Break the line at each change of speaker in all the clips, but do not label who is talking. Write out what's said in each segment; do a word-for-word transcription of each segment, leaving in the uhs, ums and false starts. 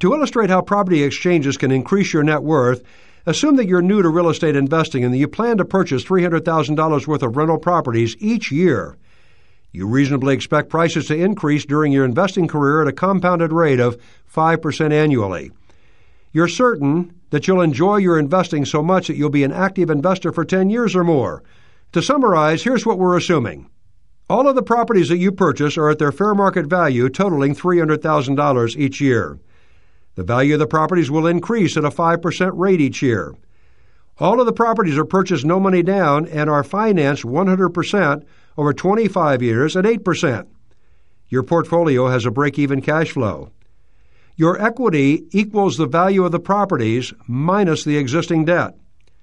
To illustrate how property exchanges can increase your net worth, assume that you're new to real estate investing and that you plan to purchase three hundred thousand dollars worth of rental properties each year. You reasonably expect prices to increase during your investing career at a compounded rate of five percent annually. You're certain that you'll enjoy your investing so much that you'll be an active investor for ten years or more. To summarize, here's what we're assuming. All of the properties that you purchase are at their fair market value, totaling three hundred thousand dollars each year. The value of the properties will increase at a five percent rate each year. All of the properties are purchased no money down and are financed one hundred percent over twenty-five years at eight percent. Your portfolio has a break-even cash flow. Your equity equals the value of the properties minus the existing debt.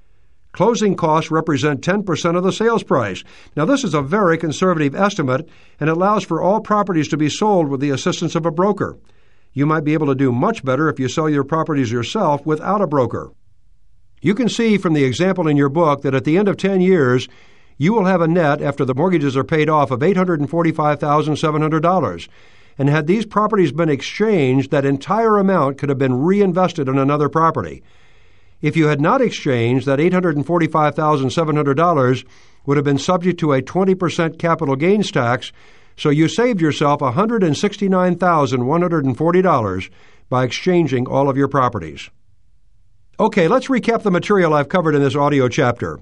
Closing costs represent ten percent of the sales price. Now, this is a very conservative estimate and allows for all properties to be sold with the assistance of a broker. You might be able to do much better if you sell your properties yourself without a broker. You can see from the example in your book that at the end of ten years, you will have a net after the mortgages are paid off of eight hundred forty-five thousand seven hundred dollars. And had these properties been exchanged, that entire amount could have been reinvested in another property. If you had not exchanged, that eight hundred forty-five thousand seven hundred dollars would have been subject to a twenty percent capital gains tax, so you saved yourself one hundred sixty-nine thousand one hundred forty dollars by exchanging all of your properties. Okay, let's recap the material I've covered in this audio chapter.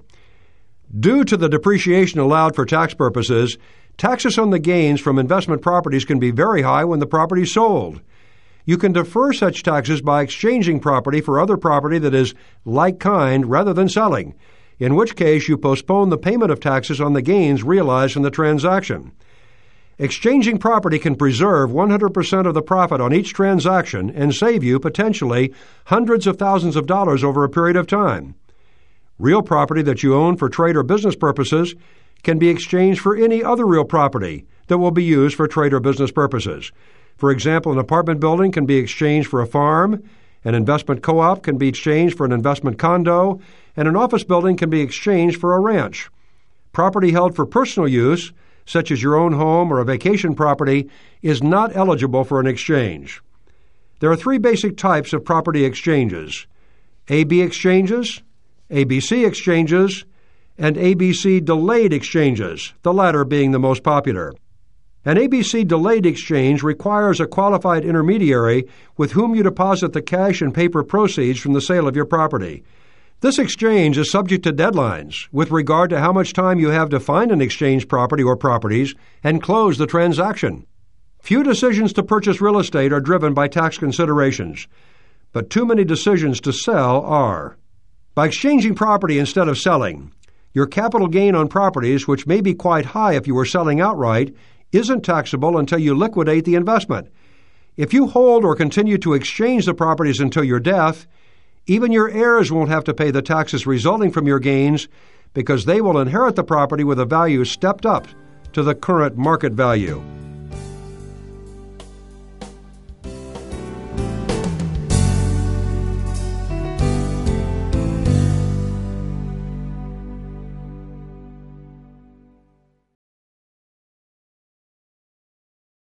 Due to the depreciation allowed for tax purposes, taxes on the gains from investment properties can be very high when the property is sold. You can defer such taxes by exchanging property for other property that is like kind rather than selling, in which case you postpone the payment of taxes on the gains realized from the transaction. Exchanging property can preserve one hundred percent of the profit on each transaction and save you, potentially, hundreds of thousands of dollars over a period of time. Real property that you own for trade or business purposes can be exchanged for any other real property that will be used for trade or business purposes. For example, an apartment building can be exchanged for a farm, an investment co-op can be exchanged for an investment condo, and an office building can be exchanged for a ranch. Property held for personal use, such as your own home or a vacation property, is not eligible for an exchange. There are three basic types of property exchanges: A B exchanges, A B C exchanges, and A B C delayed exchanges, the latter being the most popular. An A B C delayed exchange requires a qualified intermediary with whom you deposit the cash and paper proceeds from the sale of your property. This exchange is subject to deadlines with regard to how much time you have to find an exchange property or properties and close the transaction. Few decisions to purchase real estate are driven by tax considerations, but too many decisions to sell are. By exchanging property instead of selling, your capital gain on properties, which may be quite high if you were selling outright, isn't taxable until you liquidate the investment. If you hold or continue to exchange the properties until your death, even your heirs won't have to pay the taxes resulting from your gains because they will inherit the property with a value stepped up to the current market value.